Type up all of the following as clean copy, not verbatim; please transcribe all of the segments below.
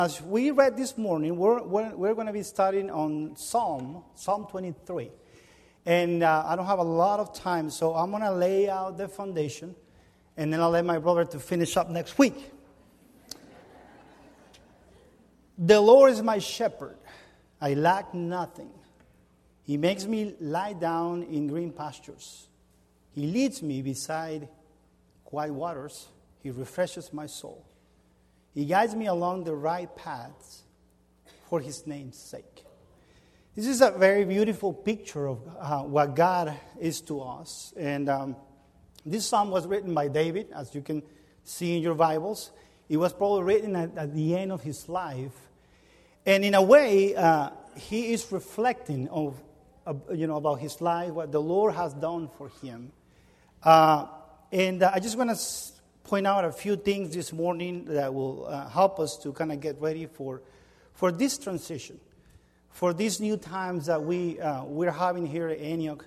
As we read this morning, we're going to be studying on Psalm 23. And I don't have a lot of time, so I'm going to lay out the foundation, and then I'll let my brother to finish up next week. The Lord is my shepherd. I lack nothing. He makes me lie down in green pastures. He leads me beside quiet waters. He refreshes my soul. He guides me along the right paths for His name's sake. This is a very beautiful picture of what God is to us. And this psalm was written by David, as you can see in your Bibles. It was probably written at the end of his life. And in a way, he is reflecting about his life, what the Lord has done for him. And I just want to point out a few things this morning that will help us to kind of get ready for this transition, for these new times that we're having here at Antioch.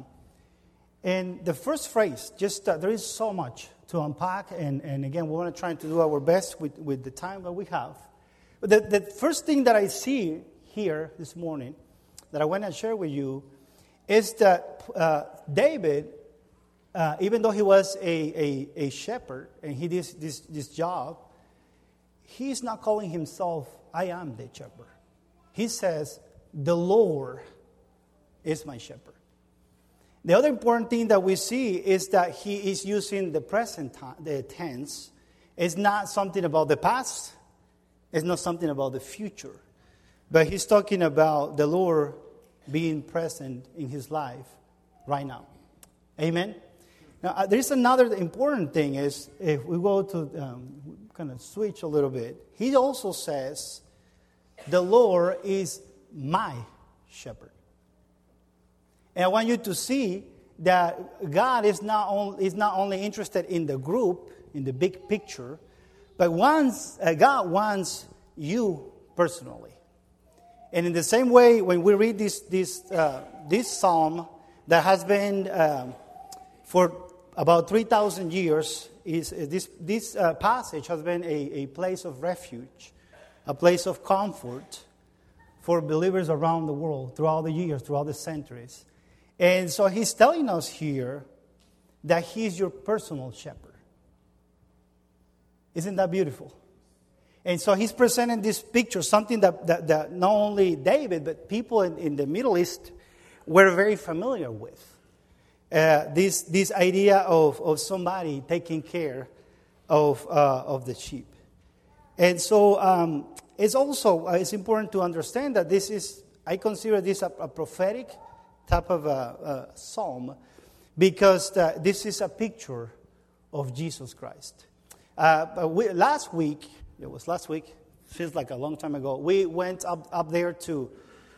And the first phrase, there is so much to unpack, and again, we want to try to do our best with the time that we have. But the first thing that I see here this morning that I want to share with you is that David, even though he was a shepherd and he did this job, he's not calling himself, I am the shepherd. He says, the Lord is my shepherd. The other important thing that we see is that he is using the present tense. It's not something about the past. It's not something about the future. But he's talking about the Lord being present in his life right now. Amen? Now, there's another important thing is, if we go to kind of switch a little bit, he also says, the Lord is my shepherd. And I want you to see that God is not only interested in the group, in the big picture, but God wants you personally. And in the same way, when we read this psalm that has been for about 3,000 years, this passage has been a place of refuge, a place of comfort for believers around the world throughout the years, throughout the centuries. And so he's telling us here that he's your personal shepherd. Isn't that beautiful? And so he's presenting this picture, something that not only David, but people in the Middle East were very familiar with. This idea of somebody taking care of the sheep. And so it's important to understand that I consider this a prophetic type of a psalm, because this is a picture of Jesus Christ. Last week, feels like a long time ago, we went up there to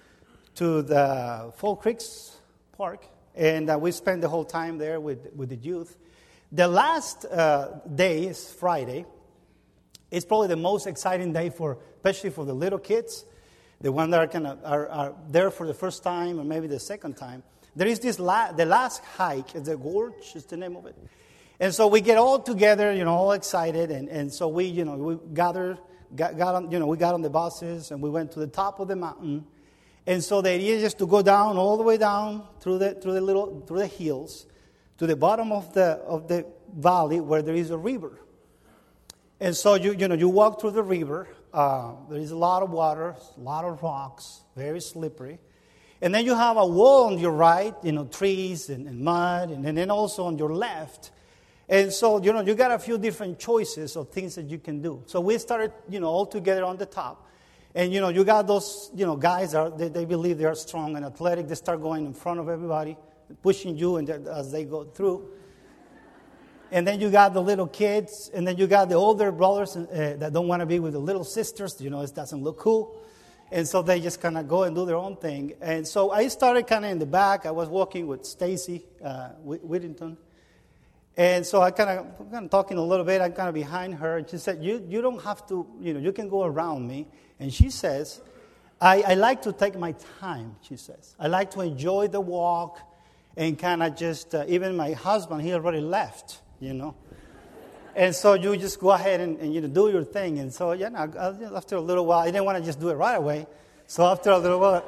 the Fall Creeks Park, and we spent the whole time there with the youth. The last day is Friday. It's probably the most exciting day especially for the little kids, the ones that are there for the first time or maybe the second time. There is the last hike. The Gorge is the name of it. And so we get all together, all excited, and so we gathered, got on the buses, and we went to the top of the mountain. And so the idea is just to go down, all the way down through the hills, to the bottom of the valley where there is a river. And so you walk through the river. There is a lot of water, a lot of rocks, very slippery. And then you have a wall on your right, trees and mud, and then also on your left. And so, you got a few different choices of things that you can do. So we started, all together on the top. And, you got those, guys, they believe they are strong and athletic. They start going in front of everybody, pushing you as they go through. And then you got the little kids. And then you got the older brothers that don't want to be with the little sisters. It doesn't look cool. And so they just kind of go and do their own thing. And so I started kind of in the back. I was walking with Stacy Whittington. And so I kind of talking a little bit. I'm kind of behind her. And she said, you don't have to, you can go around me. And she says, I like to take my time, she says. I like to enjoy the walk and kind of just, even my husband, he already left, And so you just go ahead and do your thing. And so, after a little while, I didn't want to just do it right away. So after a little while,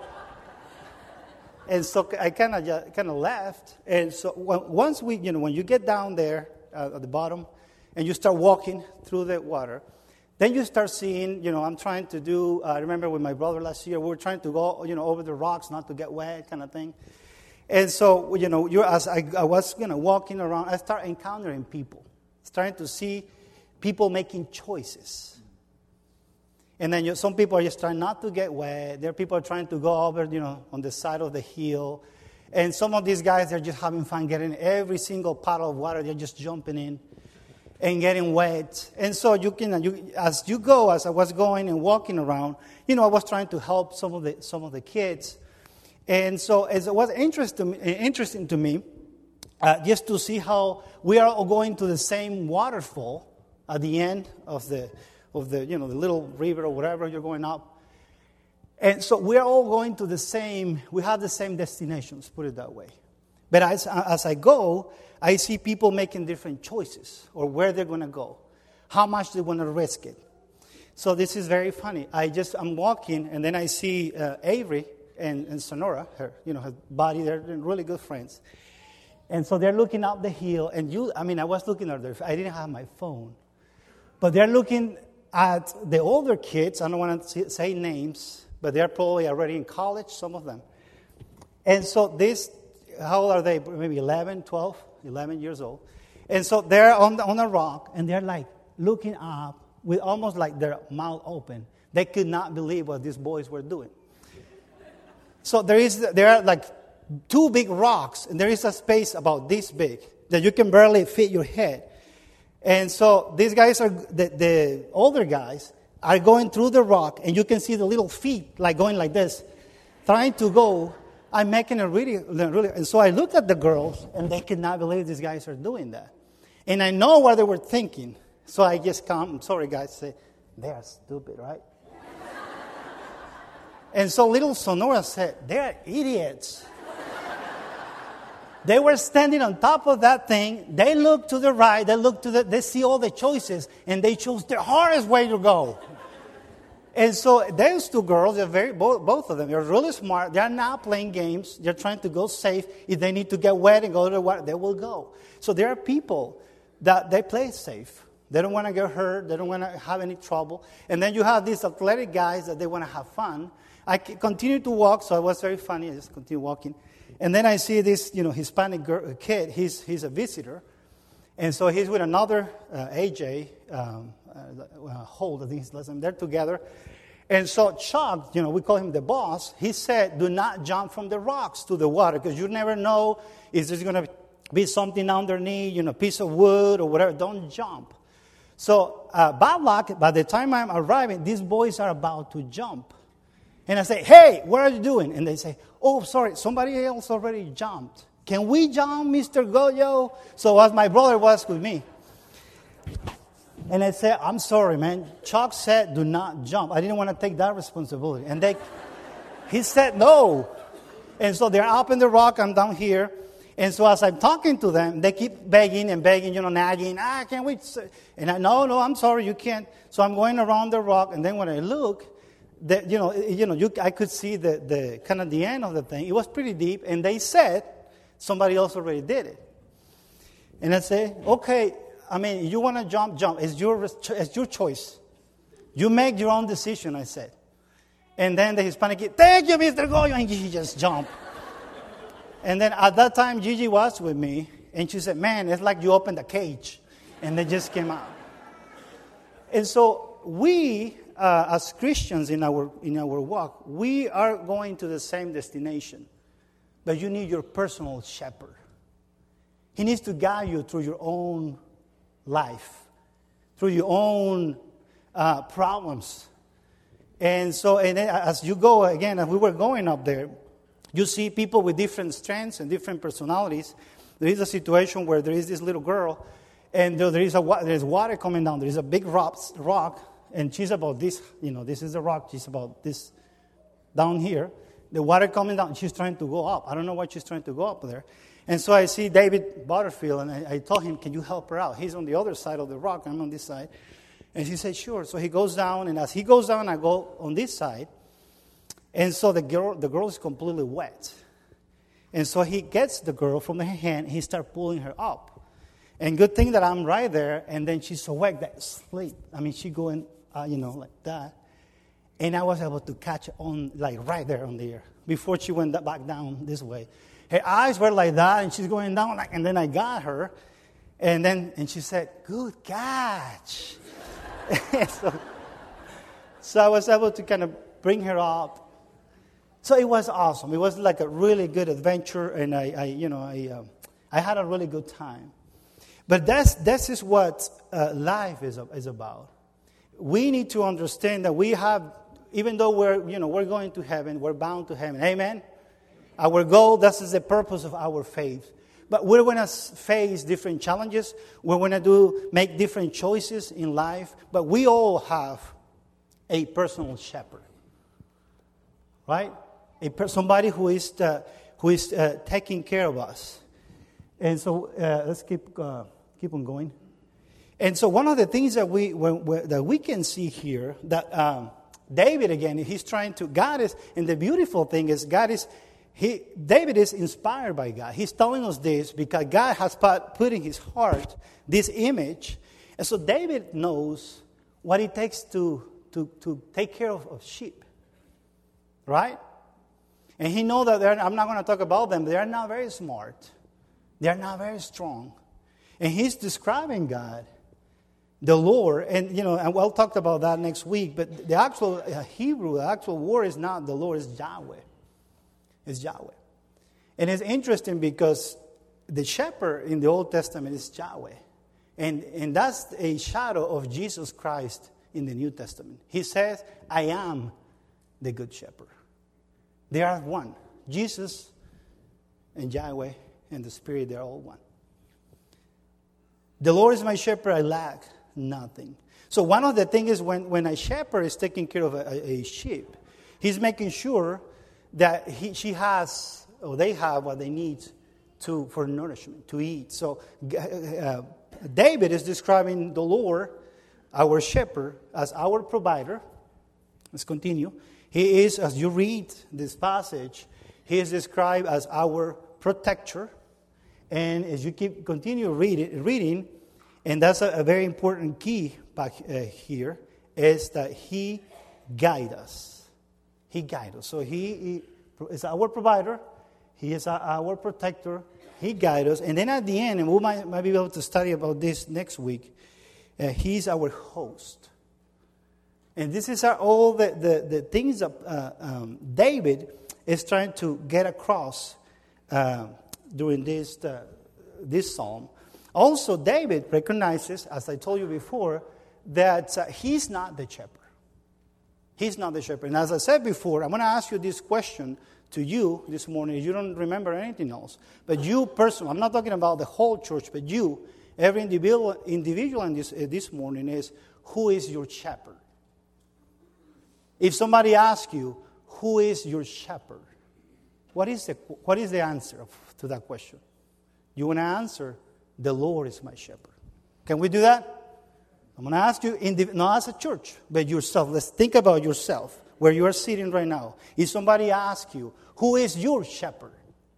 and so I kind of left. And so once when you get down there at the bottom, and you start walking through the water, then you start seeing, I'm trying to do, I remember with my brother last year, we were trying to go, over the rocks, not to get wet kind of thing. And so, as I was, walking around, I start encountering people. Starting to see people making choices. And then some people are just trying not to get wet. There are people trying to go over, on the side of the hill. And some of these guys, they're just having fun getting every single puddle of water. They're just jumping in and getting wet. And so as I was going and walking around, I was trying to help some of the kids. And so it was interesting to me, just to see how we are all going to the same waterfall at the end of the the little river or whatever you're going up. And so we are all going to we have the same destinations, put it that way. But as I go, I see people making different choices or where they're going to go, how much they want to risk it. So this is very funny. I'm walking, and then I see Avery and Sonora, her buddy, they're really good friends. And so they're looking up the hill, and I was looking at their, I didn't have my phone. But they're looking at the older kids. I don't want to say names, but they're probably already in college, some of them. And so how old are they? Maybe 11 years old. And so they're on a rock, and they're like looking up with almost like their mouth open. They could not believe what these boys were doing. So there are like two big rocks, and there is a space about this big that you can barely fit your head. And so these guys the older guys are going through the rock, and you can see the little feet like going like this, trying to go. I'm making it really. And so I looked at the girls, and they could not believe these guys are doing that. And I know what they were thinking. So I just I'm sorry guys, say, they are stupid, right? And so little Sonora said, they're idiots. They were standing on top of that thing. They look to the right. They see all the choices, and they chose the hardest way to go. And so those two girls, both of them, they're really smart. They're not playing games. They're trying to go safe. If they need to get wet and go to the water, they will go. So there are people that they play safe. They don't want to get hurt. They don't want to have any trouble. And then you have these athletic guys that they want to have fun. I continued to walk, so it was very funny. I just continued walking. And then I see this, Hispanic kid. He's a visitor. And so he's with another AJ, Holt, I think his last name. They're together. And so Chuck, we call him the boss, he said, do not jump from the rocks to the water, because you never know, is there going to be something underneath, a piece of wood or whatever. Don't jump. So bad luck, by the time I'm arriving, these boys are about to jump. And I say, hey, what are you doing? And they say, oh, sorry, somebody else already jumped. Can we jump, Mr. Goyo? So as my brother was with me. And I said, I'm sorry, man. Chuck said, do not jump. I didn't want to take that responsibility. And he said no. And so they're up in the rock, I'm down here. And so as I'm talking to them, they keep begging and begging, nagging. Can we? And no, I'm sorry, you can't. So I'm going around the rock, and then when I look, I could see the kind of the end of the thing. It was pretty deep, and they said somebody else already did it. And I say, okay, you want to jump. It's your choice. You make your own decision, I said. And then the Hispanic kid, thank you, Mr. Goyo, and he just jumped. And then at that time, Gigi was with me, and she said, man, it's like you opened a cage, and they just came out. And so we, as Christians in our walk, we are going to the same destination, but you need your personal shepherd. He needs to guide you through your own life, through your own problems. And so, as you go, again, as we were going up there, you see people with different strengths and different personalities. There is a situation where there is this little girl, and there's water coming down. There is a big rock, and she's about this, this is the rock. She's about this down here. The water coming down, she's trying to go up. I don't know why she's trying to go up there. And so I see David Butterfield, and I told him, can you help her out? He's on the other side of the rock, I'm on this side. And he said, sure. So he goes down, and as he goes down, I go on this side. And so the girl is completely wet. And so he gets the girl from her hand, he starts pulling her up. And good thing that I'm right there, and then she's so wet that sleep. I mean, she going, like that. And I was able to catch on, like right there on the air, before she went back down this way. Her eyes were like that, and she's going down, and then I got her. And she said, good catch. so I was able to kind of bring her up. So it was awesome. It was like a really good adventure, and I had a really good time. But this is what life is about. We need to understand that we have, even though we're going to heaven, we're bound to heaven. Amen. Our goal, this is the purpose of our faith. But we're going to face different challenges. We're going to make different choices in life. But we all have a personal shepherd, right? Somebody who is taking care of us. And so let's keep on going. And so one of the things that we can see here that David again, he's trying to. God is, and the beautiful thing is David is inspired by God. He's telling us this because God has put in his heart this image. And so David knows what it takes to take care of sheep. Right? And he knows that I'm not going to talk about them. They are not very smart. They are not very strong. And he's describing God, the Lord. And, and we'll talk about that next week. But the actual Hebrew, the actual word is not the Lord, it's Yahweh. Is Yahweh. And it's interesting because the shepherd in the Old Testament is Yahweh. And that's a shadow of Jesus Christ in the New Testament. He says, I am the good shepherd. They are one. Jesus and Yahweh and the Spirit, they're all one. The Lord is my shepherd, I lack nothing. So one of the things is when a shepherd is taking care of a sheep, he's making sure that they have what they need for nourishment, to eat. So David is describing the Lord, our shepherd, as our provider. Let's continue. He is, as you read this passage, he is described as our protector. And as you continue reading, and that's a very important key back here, is that he guides us. He guides us. So he is our provider. He is our protector. He guides us. And then at the end, and we might be able to study about this next week, he's our host. And this is all the things that David is trying to get across during this psalm. Also, David recognizes, as I told you before, that he's not the shepherd. He's not the shepherd. And as I said before, I'm going to ask you this question to you this morning. You don't remember anything else. But you personally, I'm not talking about the whole church, but you, every individual in this morning is, who is your shepherd? If somebody asks you, who is your shepherd? What is the answer to that question? You want to answer, the Lord is my shepherd. Can we do that? I'm going to ask you, not as a church, but yourself. Let's think about yourself, where you are sitting right now. If somebody asks you, who is your shepherd?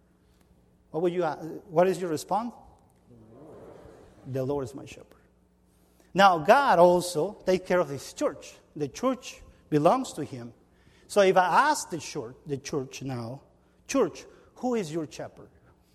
What is your response? The Lord is my shepherd. Now, God also takes care of his church. The church belongs to him. So if I ask the church now, church, who is your shepherd?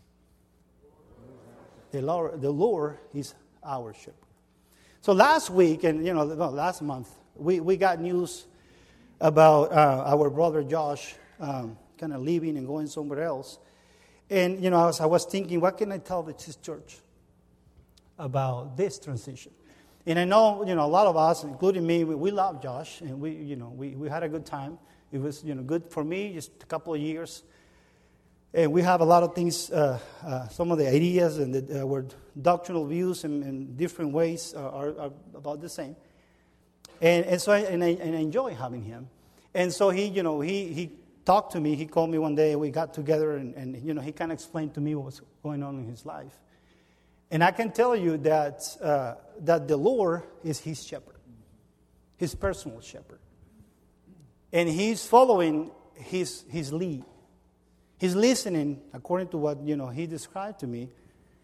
The Lord is our shepherd. So last week, and last month, we got news about our brother Josh kind of leaving and going somewhere else. And, as I was thinking, what can I tell this church about this transition? And I know, a lot of us, including me, we love Josh, and we had a good time. It was, good for me, just a couple of years. And we have a lot of things, some of the ideas and our doctrinal views in different ways are about the same. And so I enjoy having him. And so he talked to me. He called me one day. We got together, and he kind of explained to me what was going on in his life. And I can tell you that the Lord is his shepherd, his personal shepherd. And he's following his lead. He's listening, according to what he described to me,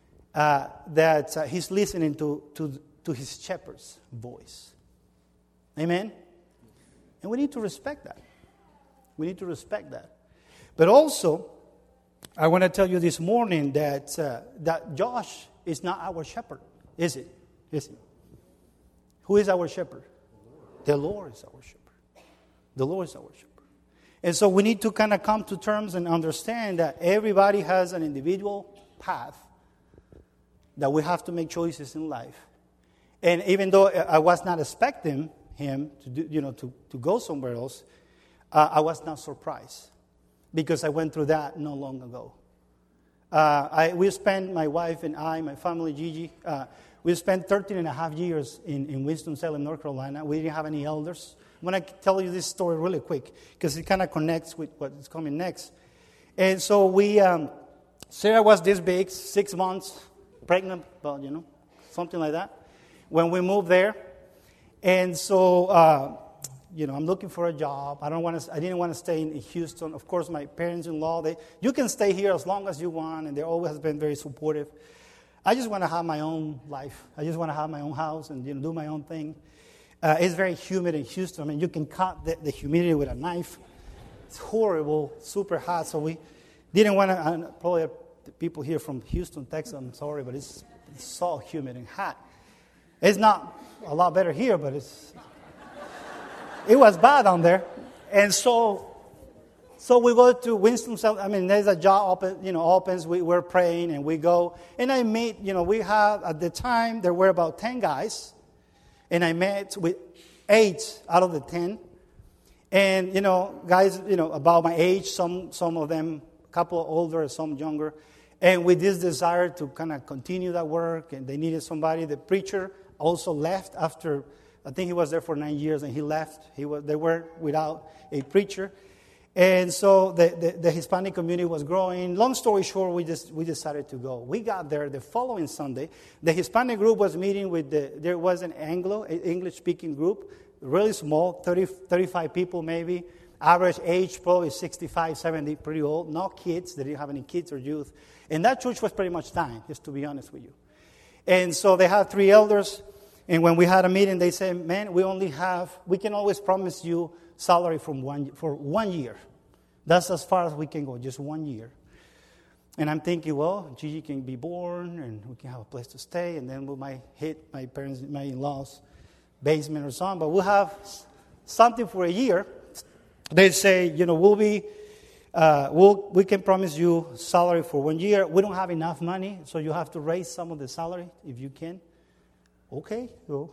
that he's listening to his shepherd's voice. Amen? And we need to respect that. We need to respect that. But also, I want to tell you this morning that Josh is not our shepherd, is it? Is it? Who is our shepherd? The Lord is our shepherd. The Lord is our shepherd. And so we need to kind of come to terms and understand that everybody has an individual path, that we have to make choices in life. And even though I was not expecting him to do, to go somewhere else, I was not surprised, because I went through that not long ago. We spent, my wife and I, my family, Gigi, we spent 13 and a half years in Winston-Salem, North Carolina. We didn't have any elders. I'm going to tell you this story really quick, because it kind of connects with what is coming next. And so Sarah was this big, 6 months pregnant, but something like that, when we moved there. And so, I'm looking for a job. I didn't want to stay in Houston. Of course, my parents-in-law, you can stay here as long as you want, and they always have been very supportive. I just want to have my own life. I just want to have my own house and do my own thing. It's very humid in Houston. I mean, you can cut the humidity with a knife. It's horrible, super hot. So we didn't want to, probably the people here from Houston, Texas, I'm sorry, but it's so humid and hot. It's not a lot better here, but it was bad down there. And so we go to Winston-Salem. I mean, there's a job opens. We're praying and we go. And I meet, we have, at the time, there were about 10 guys. And I met with 8 out of the 10. And, guys, about my age, some of them, a couple older, some younger. And with this desire to kind of continue that work, and they needed somebody. The preacher also left after, I think he was there for 9 years, and he left. They were without a preacher. And so the Hispanic community was growing. Long story short, we decided to go. We got there the following Sunday. The Hispanic group was meeting there was an English-speaking group, really small, 35 people maybe. Average age probably 65, 70, pretty old. No kids. They didn't have any kids or youth. And that church was pretty much dying, just to be honest with you. And so they had 3 elders. And when we had a meeting, they said, man, we can always promise you salary for 1 year. That's as far as we can go, just 1 year. And I'm thinking, well, Gigi can be born, and we can have a place to stay, and then we might hit my parents, my in-laws' basement or something, but we'll have something for a year. They say, we can promise you salary for 1 year. We don't have enough money, so you have to raise some of the salary if you can. Okay, go.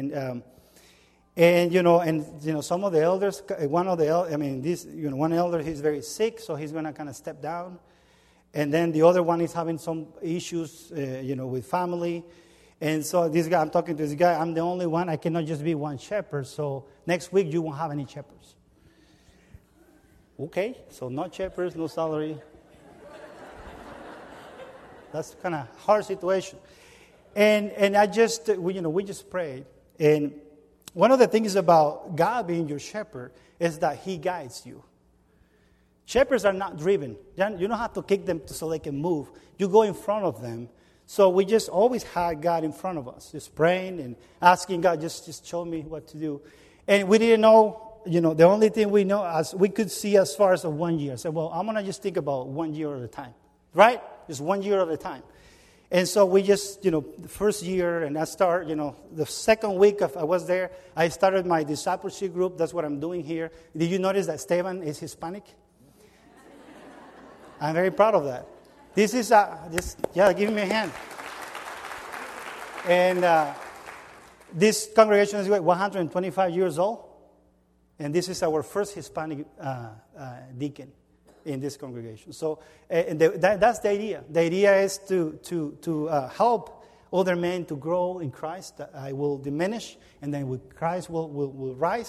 And some of the elders, one elder, he's very sick, so he's going to kind of step down. And then the other one is having some issues, with family. And so this guy, I'm talking to this guy, I'm the only one. I cannot just be one shepherd. So next week you won't have any shepherds. Okay, so no shepherds, no salary. That's kind of hard situation. And we just prayed. And one of the things about God being your shepherd is that he guides you. Shepherds are not driven. You don't have to kick them so they can move. You go in front of them. So we just always had God in front of us, just praying and asking God, just show me what to do. And we didn't know, the only thing we know, as we could see as far as 1 year. So, well, I'm going to just think about 1 year at a time, right? Just 1 year at a time. And so we just, the first year, and I start, the second week I was there, I started my discipleship group. That's what I'm doing here. Did you notice that Esteban is Hispanic? I'm very proud of that. This is, give me a hand. And this congregation is 125 years old. And this is our first Hispanic deacon in this congregation. So that's the idea. The idea is to help other men to grow in Christ. That I will diminish, and then Christ will rise.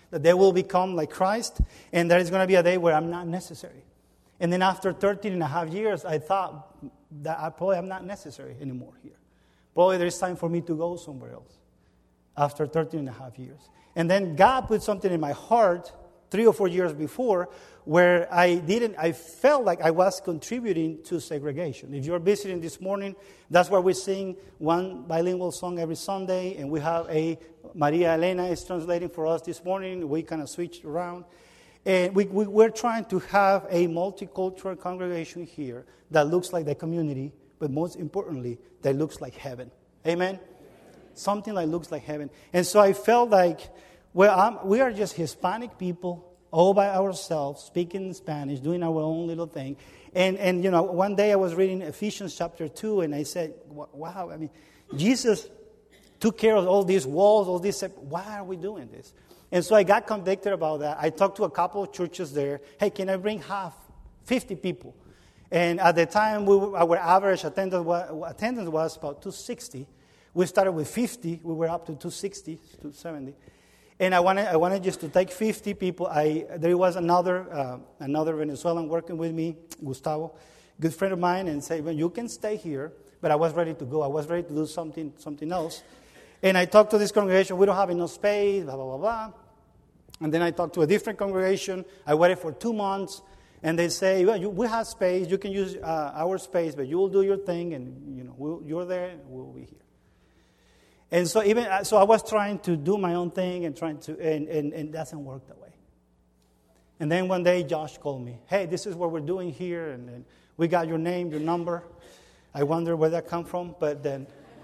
that they will become like Christ, and there is going to be a day where I'm not necessary. And then after 13 and a half years, I thought that I'm not necessary anymore here. Probably there's time for me to go somewhere else after 13 and a half years. And then God put something in my heart 3 or 4 years before where I felt like I was contributing to segregation. If you're visiting this morning, that's why we sing one bilingual song every Sunday, and we have Maria Elena is translating for us this morning. We kind of switched around. And we're trying to have a multicultural congregation here that looks like the community, but most importantly, that looks like heaven. Amen? Something that looks like heaven. And so I felt like, we are just Hispanic people all by ourselves, speaking Spanish, doing our own little thing. And one day I was reading Ephesians chapter 2, and I said, wow, Jesus took care of all these walls, all this. Why are we doing this? And so I got convicted about that. I talked to a couple of churches there. Hey, can I bring 50 people? And at the time, our average attendance was about 260. We started with 50. We were up to 260, 270. And I wanted just to take 50 people. There was another Venezuelan working with me, Gustavo, good friend of mine, and said, well, you can stay here. But I was ready to go. I was ready to do something else. And I talked to this congregation. We don't have enough space, blah, blah, blah, blah. And then I talked to a different congregation. I waited for 2 months. And they say, well, we have space. You can use our space, but you will do your thing. And, you're there, and we'll be here. And so I was trying to do my own thing and it doesn't work that way. And then one day Josh called me. Hey, this is what we're doing here, and we got your name, your number. I wonder where that come from, but then.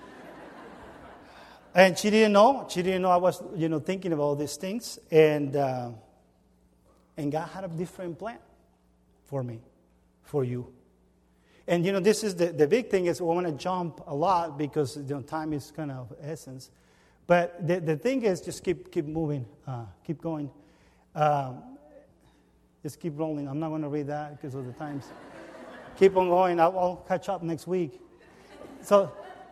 And she didn't know. She didn't know I was, thinking about all these things, and God had a different plan for me, for you. And, this is the big thing is we want to jump a lot because time is kind of essence. But the thing is just keep moving, keep going. Just keep rolling. I'm not going to read that because of the times. Keep on going. I'll catch up next week. So,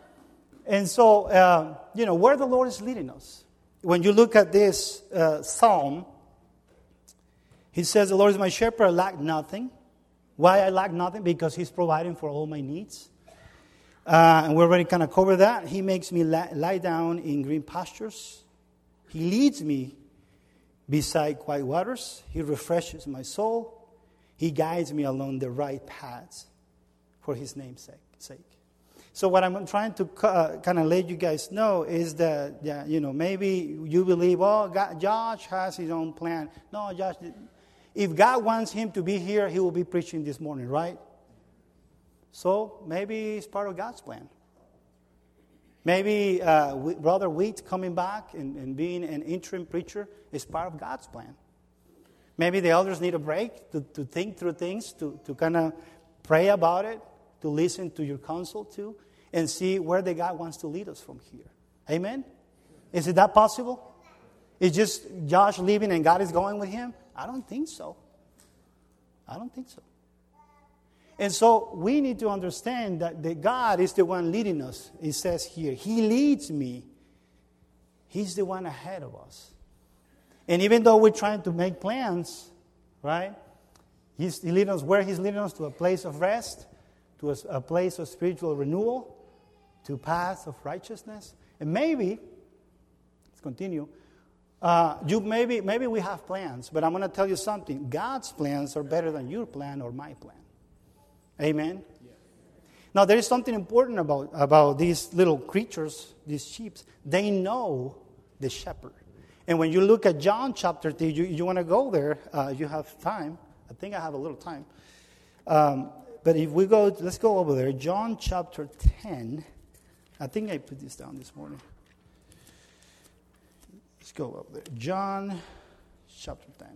where the Lord is leading us. When you look at this psalm, he says, the Lord is my shepherd, I lack nothing. Why I lack nothing? Because he's providing for all my needs. And we already kind of covered that. He makes me lie down in green pastures. He leads me beside quiet waters. He refreshes my soul. He guides me along the right paths for his name's sake. So what I'm trying to kind of let you guys know is that, maybe you believe, Josh has his own plan. No, Josh, if God wants him to be here, he will be preaching this morning, right? So maybe it's part of God's plan. Maybe Brother Wheat coming back and being an interim preacher is part of God's plan. Maybe the elders need a break to think through things, to kind of pray about it, to listen to your counsel too, and see where the God wants to lead us from here. Amen? Is it that possible? Is just Josh leaving and God is going with him? I don't think so. And so we need to understand that the God is the one leading us. It says here, he leads me. He's the one ahead of us. And even though we're trying to make plans, right? He's leading us where he's leading us, to a place of rest, to a place of spiritual renewal, to paths of righteousness. And maybe, let's continue, maybe we have plans, but I'm going to tell you something. God's plans are better than your plan or my plan. Amen? Yeah. Now, there is something important about these little creatures, these sheep. They know the shepherd. And when you look at John chapter 3, you want to go there, you have time. I think I have a little time. But if we go, let's go over there. John chapter 10. I think I put this down this morning. Let's go over there. John chapter 10.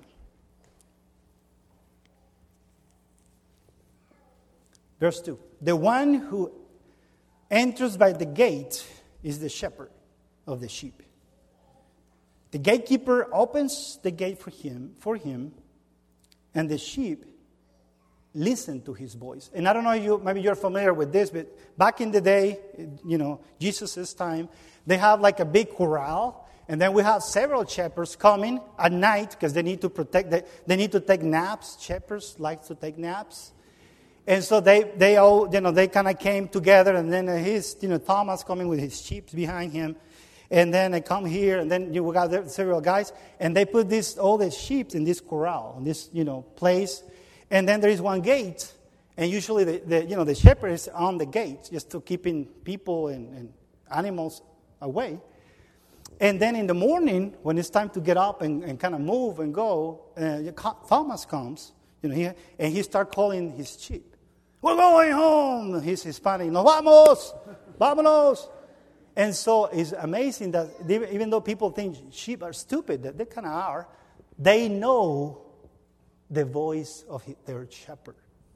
Verse 2. The one who enters by the gate is the shepherd of the sheep. The gatekeeper opens the gate for him, and the sheep listen to his voice. And I don't know, maybe you're familiar with this, but back in the day, Jesus' time, they have like a big corral, And then we have several shepherds coming at night because they need to protect, they need to take naps. Shepherds like to take naps. And so they all, they kind of came together, and then Thomas coming with his sheep behind him. And then they come here, and then you got several guys, and they put all the sheep in this corral, in this, place. And then there is one gate, and usually the shepherd is on the gate just to keeping people and animals away. And then in the morning, when it's time to get up and kind of move and go, Thomas comes, and he starts calling his sheep. We're going home. He's Hispanic. No, vamos, vámonos. And so it's amazing that even though people think sheep are stupid, that they kind of are, they know the voice of their shepherd.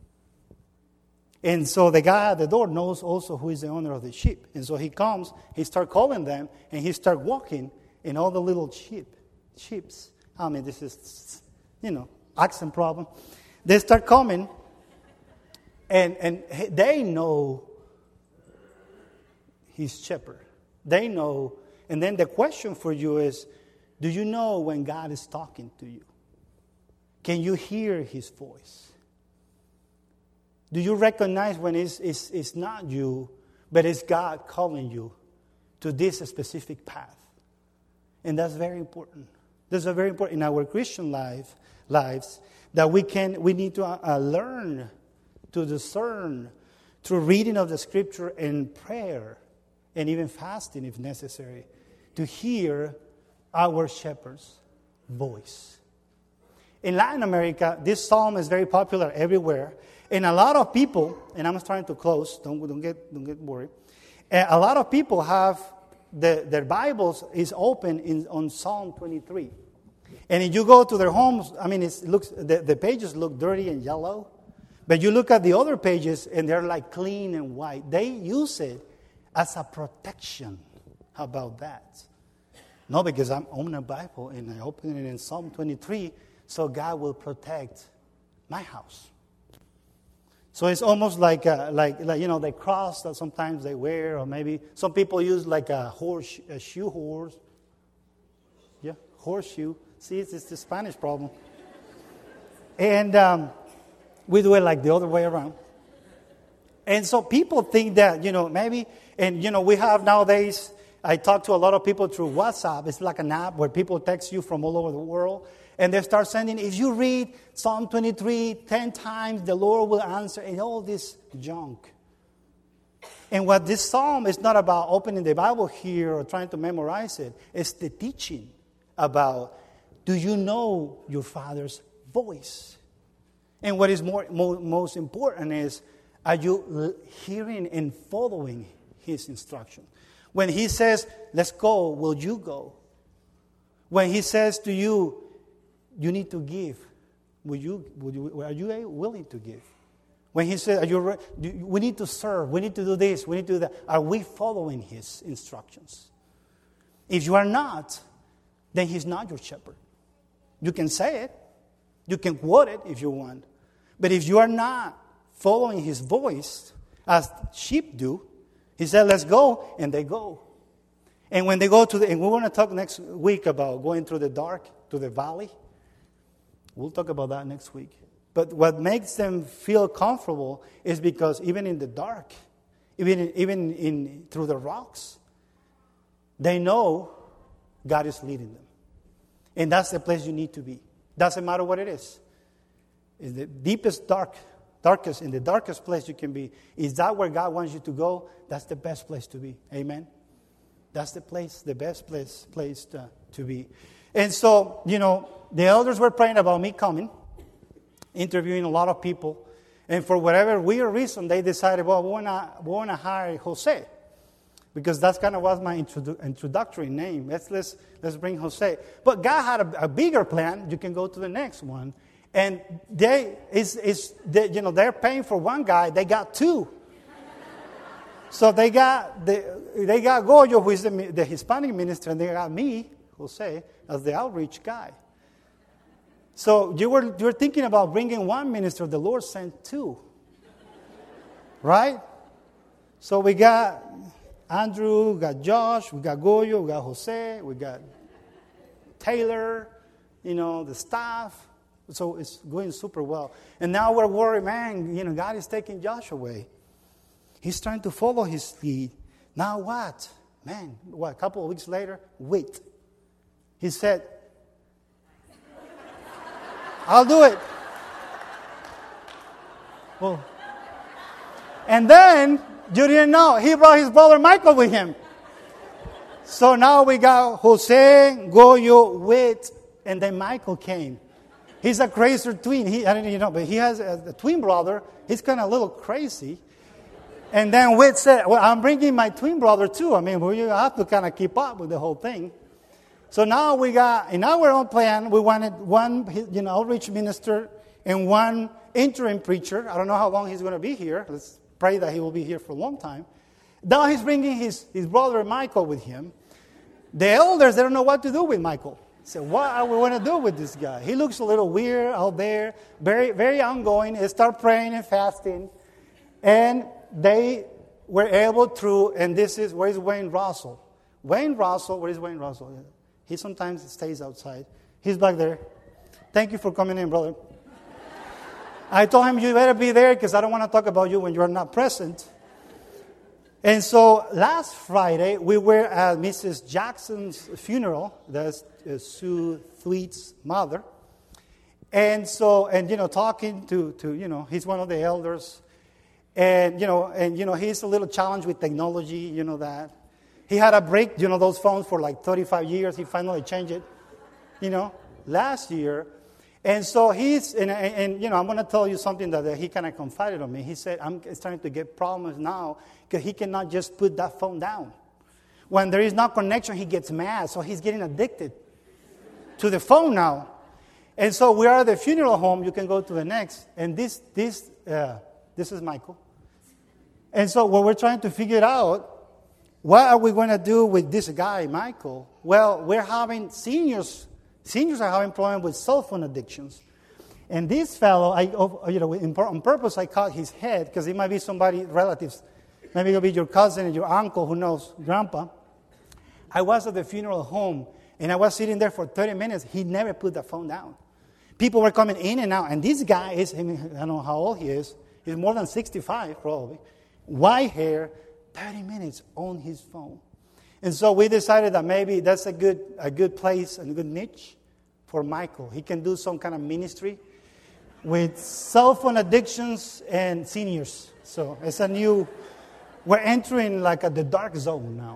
And so the guy at the door knows also who is the owner of the sheep. And so he comes, he starts calling them, and he starts walking, and all the little sheeps. I mean, this is, accent problem. They start coming. And they know his shepherd. They know. And then the question for you is, do you know when God is talking to you? Can you hear his voice? Do you recognize when it's not you, but it's God calling you to this specific path? And that's very important. That's very important in our Christian lives that we need to learn to discern through reading of the Scripture and prayer, and even fasting if necessary, to hear our shepherd's voice. In Latin America, this psalm is very popular everywhere, and a lot of people, and I'm trying to close, don't get worried. A lot of people have their Bibles is open on Psalm 23, and if you go to their homes, I mean, the pages look dirty and yellow. But you look at the other pages, and they're like clean and white. They use it as a protection. How about that? No, because I'm on a Bible, and I open it in Psalm 23, so God will protect my house. So it's almost like the cross that sometimes they wear, or maybe some people use like a shoe horse. Yeah, horseshoe. See, it's the Spanish problem. And we do it like the other way around. And so people think that, maybe, and, we have nowadays, I talk to a lot of people through WhatsApp. It's like an app where people text you from all over the world. And they start sending, if you read Psalm 23 10 times, the Lord will answer, and all this junk. And what this psalm is not about opening the Bible here or trying to memorize it. It's the teaching about, do you know your Father's voice? And what is most important is, are you hearing and following his instruction? When he says, let's go, will you go? When he says to you, you need to give, are you willing to give? When he says, we need to serve, we need to do this, we need to do that, are we following his instructions? If you are not, then he's not your shepherd. You can say it, you can quote it if you want. But if you are not following his voice, as sheep do, he said, let's go, and they go. And when they go and we're going to talk next week about going through the dark, to the valley. We'll talk about that next week. But what makes them feel comfortable is because even in the dark, even through the rocks, they know God is leading them. And that's the place you need to be. Doesn't matter what it is. Is the deepest darkest, in the darkest place you can be. Is that where God wants you to go? That's the best place to be. Amen? That's the best place to be. And so, the elders were praying about me coming, interviewing a lot of people. And for whatever weird reason, they decided, well, we want to hire Jose. Because that's kind of was my introductory name. Let's bring Jose. But God had a bigger plan. You can go to the next one. And they're paying for one guy. They got two. So they got Goyo, who is the Hispanic minister, and they got me, Jose, as the outreach guy. So you're thinking about bringing one minister. The Lord sent two, right? So we got Andrew, we got Josh, we got Goyo, we got Jose, we got tailor, the staff. So it's going super well. And now we're worried, man, God is taking Josh away. He's trying to follow his lead. Now what? Man, a couple of weeks later, wait. He said, I'll do it. Well, and then, you didn't know, he brought his brother Michael with him. So now we got Jose, Goyo, Whit, and then Michael came. He's a crazier twin. I don't know, but he has a twin brother. He's kind of a little crazy. And then Whit said, well, I'm bringing my twin brother too. I mean, we have to kind of keep up with the whole thing. So now we got, in our own plan, we wanted one, outreach minister and one interim preacher. I don't know how long he's going to be here. Let's pray that he will be here for a long time. Now he's bringing his brother Michael with him. The elders, they don't know what to do with Michael. Say, what are we going to do with this guy? He looks a little weird out there, very, very ongoing. They start praying and fasting. And they were able to, and where is Wayne Russell? Where is Wayne Russell? He sometimes stays outside. He's back there. Thank you for coming in, brother. I told him, you better be there because I don't want to talk about you when you're not present. And so last Friday, we were at Mrs. Jackson's funeral. That's Sue Thweet's mother. And so, talking to he's one of the elders. And, he's a little challenged with technology, that. He had a break, those phones for like 35 years. He finally changed it, last year. And so I'm going to tell you something that he kind of confided on me. He said, I'm starting to get problems now because he cannot just put that phone down. When there is no connection, he gets mad. So he's getting addicted to the phone now. And so we are at the funeral home. You can go to the next. And this is Michael. And so what we're trying to figure out, what are we going to do with this guy, Michael? Well, we're having seniors are having problems with cell phone addictions. And this fellow, on purpose, I cut his head because it might be somebody, relatives. Maybe it'll be your cousin and your uncle, who knows, grandpa. I was at the funeral home, and I was sitting there for 30 minutes. He never put the phone down. People were coming in and out. And this guy I don't know how old he is. He's more than 65, probably. White hair, 30 minutes on his phone. And so we decided that maybe that's a good place and a good niche for Michael. He can do some kind of ministry with cell phone addictions and seniors. So it's we're entering like the dark zone now.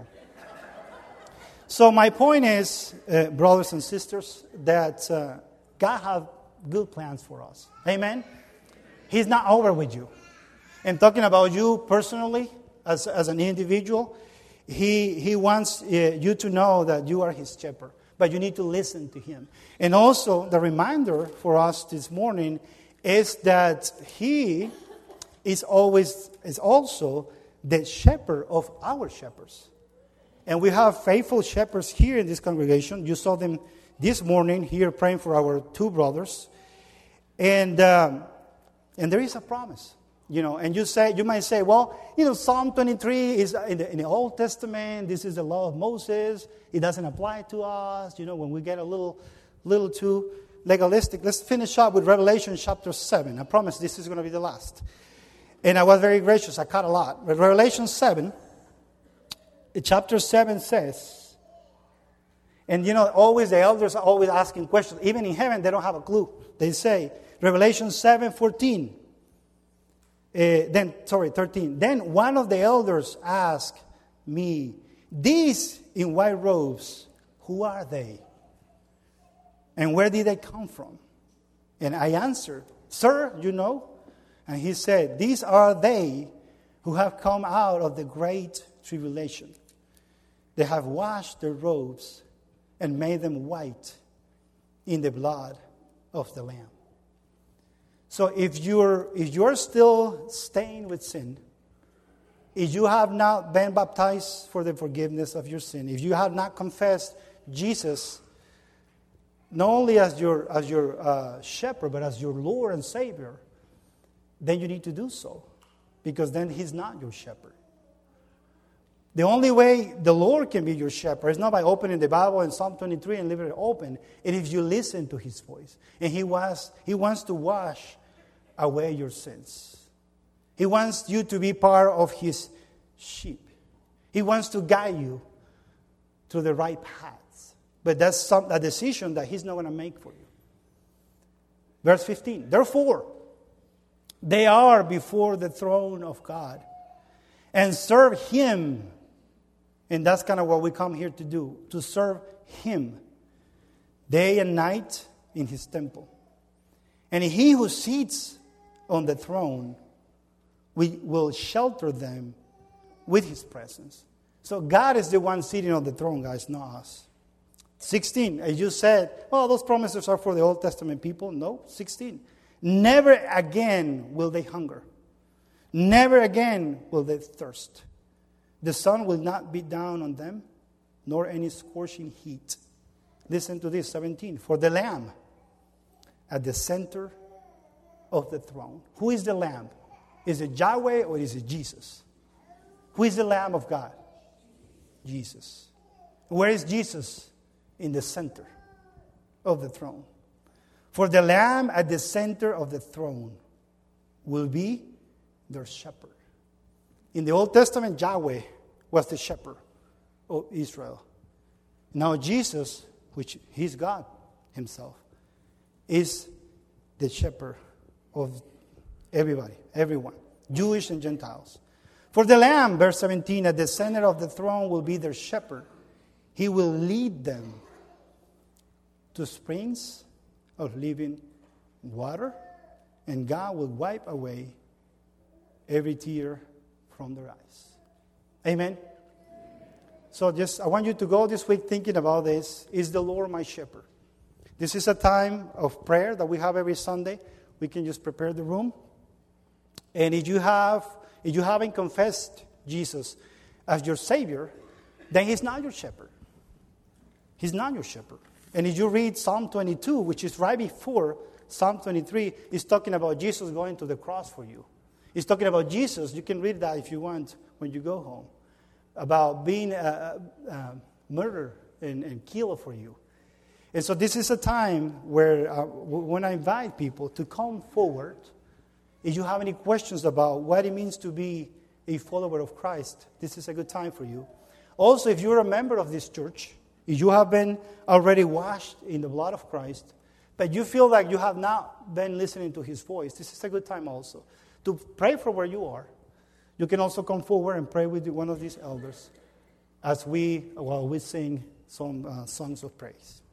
So my point is, brothers and sisters, that God has good plans for us. Amen? He's not over with you. I'm talking about you personally as an individual. He wants you to know that you are his shepherd, but you need to listen to him. And also, the reminder for us this morning is that he is also the shepherd of our shepherds. And we have faithful shepherds here in this congregation. You saw them this morning here praying for our two brothers. And there is a promise. And you might say, well, Psalm 23 is in the Old Testament. This is the law of Moses. It doesn't apply to us. When we get a little too legalistic. Let's finish up with Revelation chapter 7. I promise this is going to be the last. And I was very gracious. I cut a lot. But Revelation 7, chapter 7 says, and always the elders are always asking questions. Even in heaven, they don't have a clue. They say, Revelation 7:14. 13. Then one of the elders asked me, these in white robes, who are they? And where did they come from? And I answered, sir, you know? And he said, these are they who have come out of the great tribulation. They have washed their robes and made them white in the blood of the Lamb. So if you're still staying with sin, if you have not been baptized for the forgiveness of your sin, if you have not confessed Jesus not only as your shepherd, but as your Lord and Savior, then you need to do so, because then he's not your shepherd. The only way the Lord can be your shepherd is not by opening the Bible in Psalm 23 and leaving it open. It is if you listen to His voice. And He wants to wash away your sins. He wants you to be part of His sheep. He wants to guide you to the right paths. But that's a decision that He's not going to make for you. Verse 15. Therefore, they are before the throne of God and serve Him. And that's kind of what we come here to do, to serve Him day and night in His temple. And He who sits on the throne will shelter them with His presence. So God is the one sitting on the throne, guys, not us. 16, as you said, well, those promises are for the Old Testament people. No, 16. Never again will they hunger. Never again will they thirst. The sun will not beat down on them, nor any scorching heat. Listen to this, 17. For the Lamb at the center of the throne. Who is the Lamb? Is it Yahweh or is it Jesus? Who is the Lamb of God? Jesus. Where is Jesus? In the center of the throne. For the Lamb at the center of the throne will be their shepherd. In the Old Testament, Yahweh was the shepherd of Israel. Now Jesus, which He's God Himself, is the shepherd of everybody, everyone, Jewish and Gentiles. For the Lamb, verse 17, at the center of the throne will be their shepherd. He will lead them to springs of living water, and God will wipe away every tear from their eyes. Amen? So I want you to go this week thinking about this. Is the Lord my shepherd? This is a time of prayer that we have every Sunday. We can just prepare the room. And if you haven't confessed Jesus as your Savior, then He's not your shepherd. He's not your shepherd. And if you read Psalm 22, which is right before Psalm 23, it's talking about Jesus going to the cross for you. It's talking about Jesus. You can read that if you want when you go home. About being murdered and killed for you. And so this is a time where when I invite people to come forward, if you have any questions about what it means to be a follower of Christ, this is a good time for you. Also, if you're a member of this church, if you have been already washed in the blood of Christ, but you feel like you have not been listening to His voice, this is a good time also to pray for where you are. You can also come forward and pray with one of these elders while we sing some songs of praise.